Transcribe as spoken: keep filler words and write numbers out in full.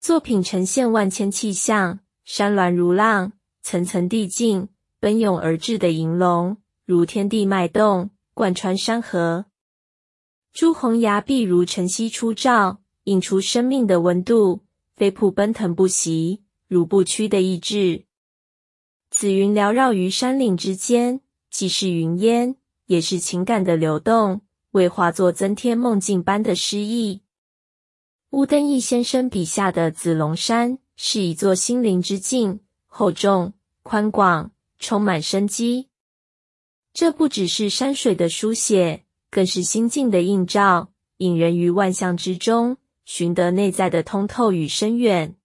作品呈现万千气象，山峦如浪，层层递进，奔涌而至的银龙，如天地脉动，贯穿山河。朱红崖壁如晨曦初照，映出生命的温度，飞瀑奔腾不息，如不屈的意志。紫云缭绕于山岭之间，既是云烟，也是情感的流动，为画作增添梦境般的诗意。乌登义先生笔下的紫龙山是一座心灵之境，厚重、宽广，充满生机。这不只是山水的书写，更是心境的映照，引人于万象之中，寻得内在的通透与深远。